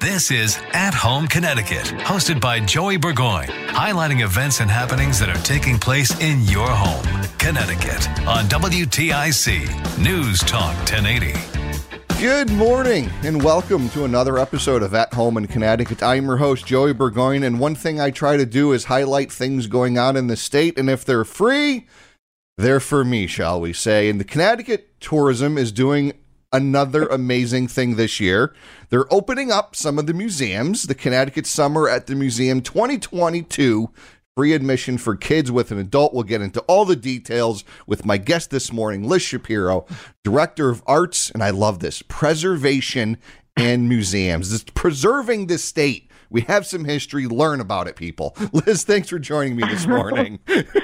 This is At Home Connecticut, hosted by Joey Burgoyne, highlighting events and happenings that are taking place in your home, Connecticut, on WTIC News Talk 1080. Good morning and welcome to another episode of At Home in Connecticut. I'm your host, Joey Burgoyne, and one thing I try to do is highlight things going on in the state, and if they're free, they're for me, shall we say. And the Connecticut Tourism is doing another amazing thing this year. They're opening up some of the museums. The Connecticut Summer at the Museum 2022, free admission for kids with an adult. We'll get into all the details with my guest this morning, Liz Shapiro, Director of Arts, and I love this, Preservation and Museums. It's preserving the state. We have some history. Learn about it, people. Liz, thanks for joining me this morning.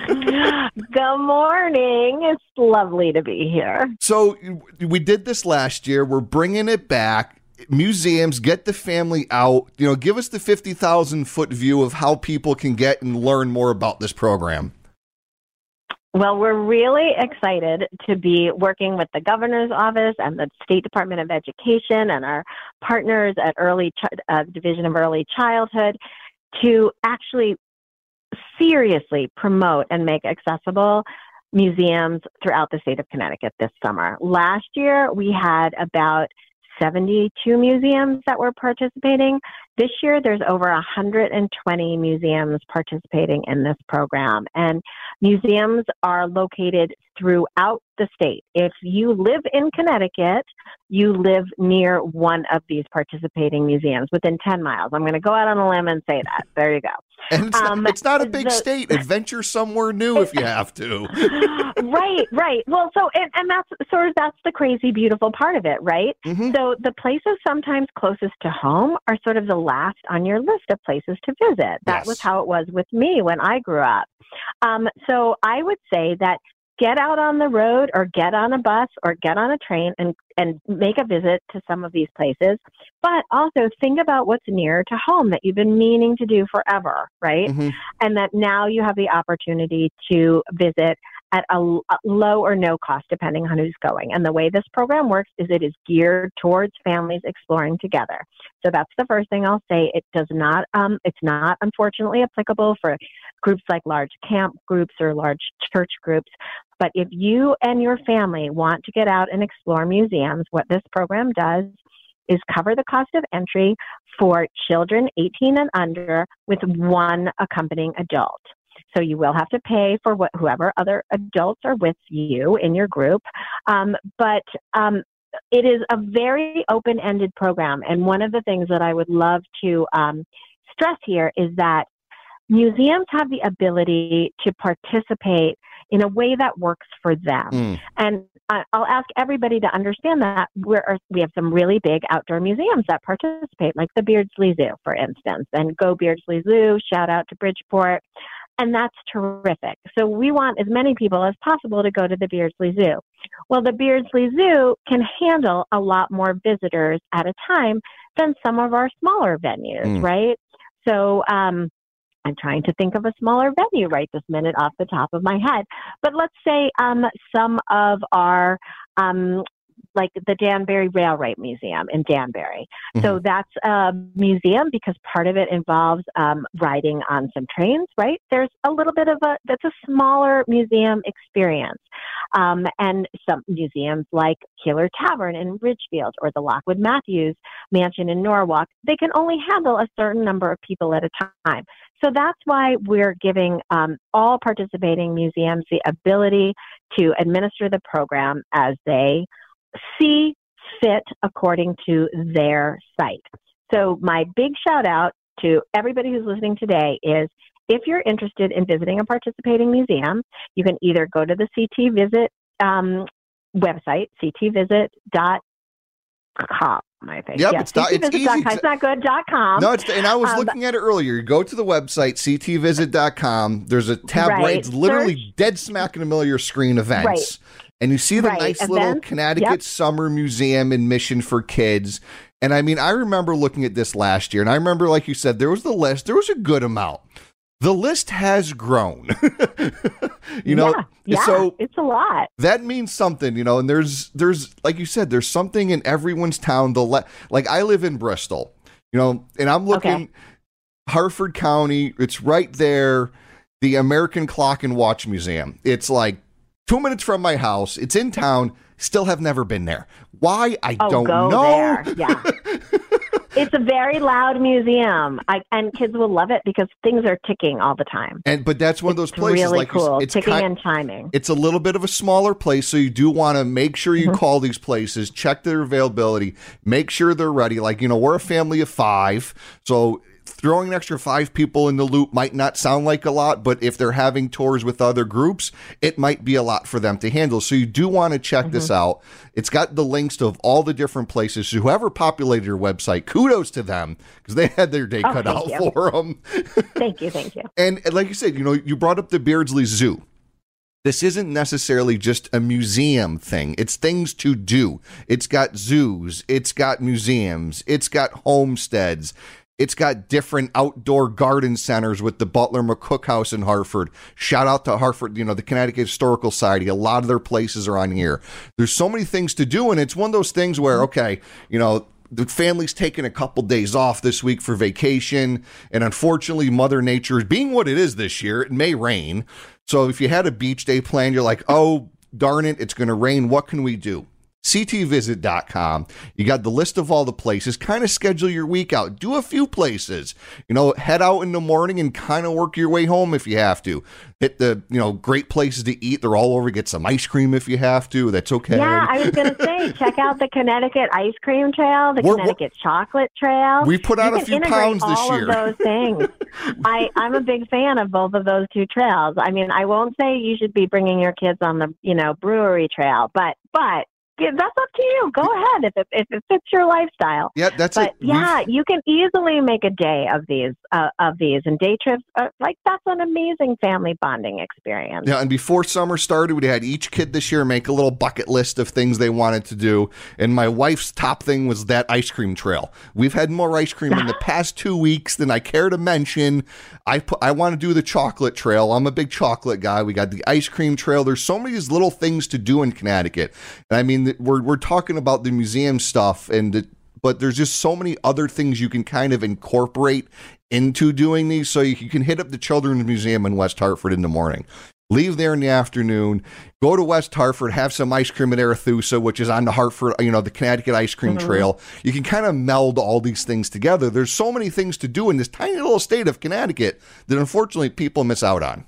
Good morning. It's lovely to be here. So we did this last year. We're bringing it back. Museums, get the family out. Give us the 50,000-foot view of how people can get and learn more about this program. Well, we're really excited to be working with the governor's office and the State Department of Education and our partners at Division of Early Childhood to actually seriously promote and make accessible museums throughout the state of Connecticut this summer. Last year, we had about 72 museums that were participating. This year, there's over 120 museums participating in this program. And museums are located throughout the state. If you live in Connecticut, you live near one of these participating museums within 10 miles. I'm going to go out on a limb and say that. There you go. And it's not a big state. Adventure somewhere new if you have to. Right. Well, and that's the crazy, beautiful part of it, right? Mm-hmm. So the places sometimes closest to home are sort of the last on your list of places to visit. That was how it was with me when I grew up. So I would say that get out on the road or get on a bus or get on a train and make a visit to some of these places, but also think about what's near to home that you've been meaning to do forever, right? Mm-hmm. And that now you have the opportunity to visit at a low or no cost, depending on who's going. And the way this program works is it is geared towards families exploring together. So that's the first thing I'll say. It's not unfortunately applicable for groups like large camp groups or large church groups. But if you and your family want to get out and explore museums, what this program does is cover the cost of entry for children 18 and under with one accompanying adult. So you will have to pay for whoever other adults are with you in your group. But it is a very open-ended program. And one of the things that I would love to stress here is that museums have the ability to participate in a way that works for them. And I'll ask everybody to understand that we have some really big outdoor museums that participate, like the Beardsley Zoo, for instance. And go Beardsley Zoo, shout out to Bridgeport. And that's terrific. So we want as many people as possible to go to the Beardsley Zoo. Well, the Beardsley Zoo can handle a lot more visitors at a time than some of our smaller venues, right? So I'm trying to think of a smaller venue right this minute off the top of my head. But let's say some of our like the Danbury Railway Museum in Danbury. Mm-hmm. So that's a museum because part of it involves riding on some trains, right? There's a little bit of that's a smaller museum experience. And some museums like Keeler Tavern in Ridgefield or the Lockwood Matthews Mansion in Norwalk, they can only handle a certain number of people at a time. So that's why we're giving all participating museums the ability to administer the program as they see fit according to their site. So my big shout out to everybody who's listening today is if you're interested in visiting a participating museum, you can either go to the CT Visit website, ctvisit.com. I think. Yep, it's easy. It's not good, .com. No, and I was looking at it earlier. You go to the website, ctvisit.com. There's a tab right. It's literally dead smack in the middle of your screen, events. Right. And you see the nice little Connecticut Summer Museum admission for kids. And I mean, I remember looking at this last year, and I remember, like you said, there was the list. There was a good amount. The list has grown. So it's a lot. That means something, and there's like you said, there's something in everyone's town. Like I live in Bristol. And I'm looking, Harford County, it's right there, the American Clock and Watch Museum. It's like 2 minutes from my house. It's in town. Still have never been there. Why? I don't know. There. Yeah. It's a very loud museum, and kids will love it because things are ticking all the time. But that's one of those places. Really like cool. It's ticking and chiming. It's a little bit of a smaller place, so you do want to make sure you call these places, check their availability, make sure they're ready. Like, we're a family of 5, so throwing an extra 5 people in the loop might not sound like a lot, but if they're having tours with other groups, it might be a lot for them to handle. So you do want to check this out. It's got the links of all the different places. So whoever populated your website, kudos to them, because they had their day cut out for them. Thank you. And like you said, you brought up the Beardsley Zoo. This isn't necessarily just a museum thing. It's things to do. It's got zoos. It's got museums. It's got homesteads. It's got different outdoor garden centers with the Butler McCook House in Hartford. Shout out to Hartford, the Connecticut Historical Society. A lot of their places are on here. There's so many things to do, and it's one of those things where, the family's taking a couple days off this week for vacation, and unfortunately, Mother Nature is being what it is this year. It may rain. So if you had a beach day planned, you're like, oh, darn it, it's going to rain. What can we do? ctvisit.com. You got the list of all the places. Kind of schedule your week out. Do a few places. Head out in the morning and kind of work your way home if you have to. Hit the, great places to eat. They're all over. Get some ice cream if you have to. That's okay. Yeah, I was going to say, check out the Connecticut Ice Cream Trail, the Connecticut Chocolate Trail. We put on a few pounds this year. All of those things. I'm a big fan of both of those 2 trails. I mean, I won't say you should be bringing your kids on the, brewery trail, but that's up to you. Go ahead if it fits your lifestyle. Yeah, that's it. But you can easily make a day of these, and day trips. That's an amazing family bonding experience. Yeah, and before summer started, we had each kid this year make a little bucket list of things they wanted to do. And my wife's top thing was that ice cream trail. We've had more ice cream in the past 2 weeks than I care to mention. I want to do the chocolate trail. I'm a big chocolate guy. We got the ice cream trail. There's so many these little things to do in Connecticut. And I mean, we're talking about the museum stuff, but there's just so many other things you can kind of incorporate into doing these. So you can hit up the Children's Museum in West Hartford in the morning, leave there in the afternoon, go to West Hartford, have some ice cream at Arethusa, which is on the Hartford, the Connecticut Ice Cream Trail. You can kind of meld all these things together. There's so many things to do in this tiny little state of Connecticut that unfortunately people miss out on.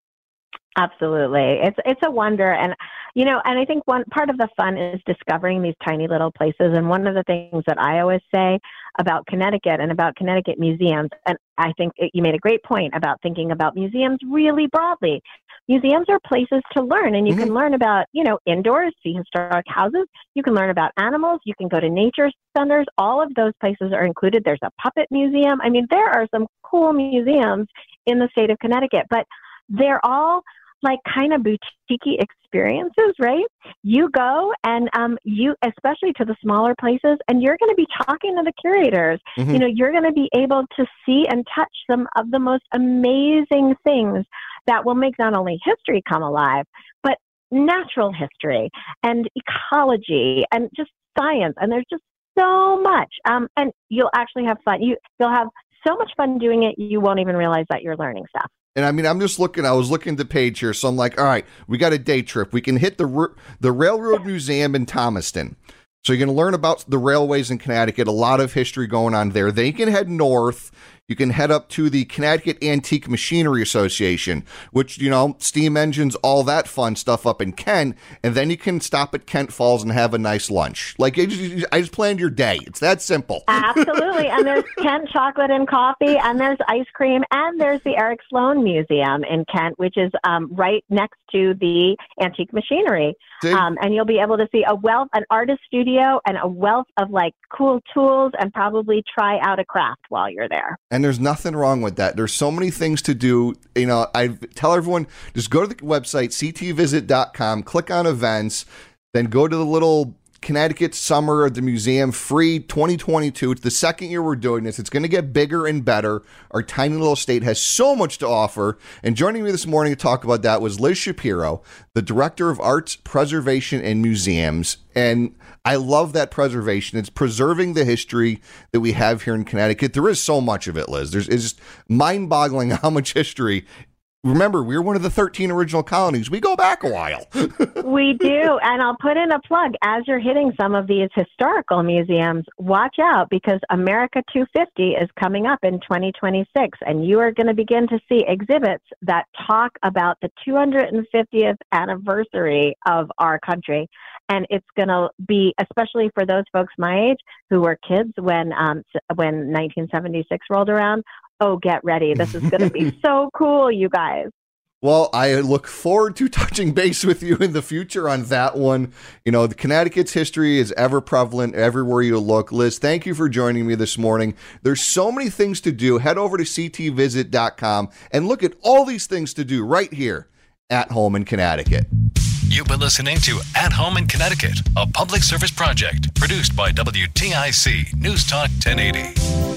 Absolutely. It's a wonder. And, and I think one part of the fun is discovering these tiny little places. And one of the things that I always say about Connecticut and about Connecticut museums, and I think you made a great point about thinking about museums really broadly. Museums are places to learn, and you can learn about, indoors, see historic houses. You can learn about animals. You can go to nature centers. All of those places are included. There's a puppet museum. I mean, there are some cool museums in the state of Connecticut, but they're all like kind of boutique experiences, right? You go and you, especially to the smaller places, and you're going to be talking to the curators. You're going to be able to see and touch some of the most amazing things that will make not only history come alive, but natural history and ecology and just science. And there's just so much. And you'll actually have fun. You'll have so much fun doing it, you won't even realize that you're learning stuff. And I mean, I was looking at the page here, so I'm like, all right, we got a day trip. We can hit the Railroad Museum in Thomaston. So you're going to learn about the railways in Connecticut, a lot of history going on there. Then you can head north. You can head up to the Connecticut Antique Machinery Association, which, steam engines, all that fun stuff up in Kent. And then you can stop at Kent Falls and have a nice lunch. Like, I just planned your day. It's that simple. Absolutely. And there's Kent chocolate and coffee, and there's ice cream, and there's the Eric Sloan Museum in Kent, which is right next to the Antique Machinery. And you'll be able to see an artist studio, and a wealth of like cool tools, and probably try out a craft while you're there. And there's nothing wrong with that. There's so many things to do. I tell everyone, just go to the website, ctvisit.com, click on events, then go to the little Connecticut Summer of the Museum Free 2022. It's the second year we're doing this. It's going to get bigger and better. Our tiny little state has so much to offer. And joining me this morning to talk about that was Liz Shapiro, the Director of Arts, Preservation, and Museums. And I love that preservation. It's preserving the history that we have here in Connecticut. There is so much of it, Liz. It's just mind-boggling how much history. Remember, we're one of the 13 original colonies. We go back a while. We do. And I'll put in a plug. As you're hitting some of these historical museums, watch out, because America 250 is coming up in 2026. And you are going to begin to see exhibits that talk about the 250th anniversary of our country. And it's going to be, especially for those folks my age who were kids when 1976 rolled around. Oh, get ready. This is going to be so cool, you guys. Well, I look forward to touching base with you in the future on that one. You know, the Connecticut's history is ever prevalent everywhere you look. Liz, thank you for joining me this morning. There's so many things to do. Head over to ctvisit.com and look at all these things to do right here at home in Connecticut. You've been listening to At Home in Connecticut, a public service project produced by WTIC News Talk 1080.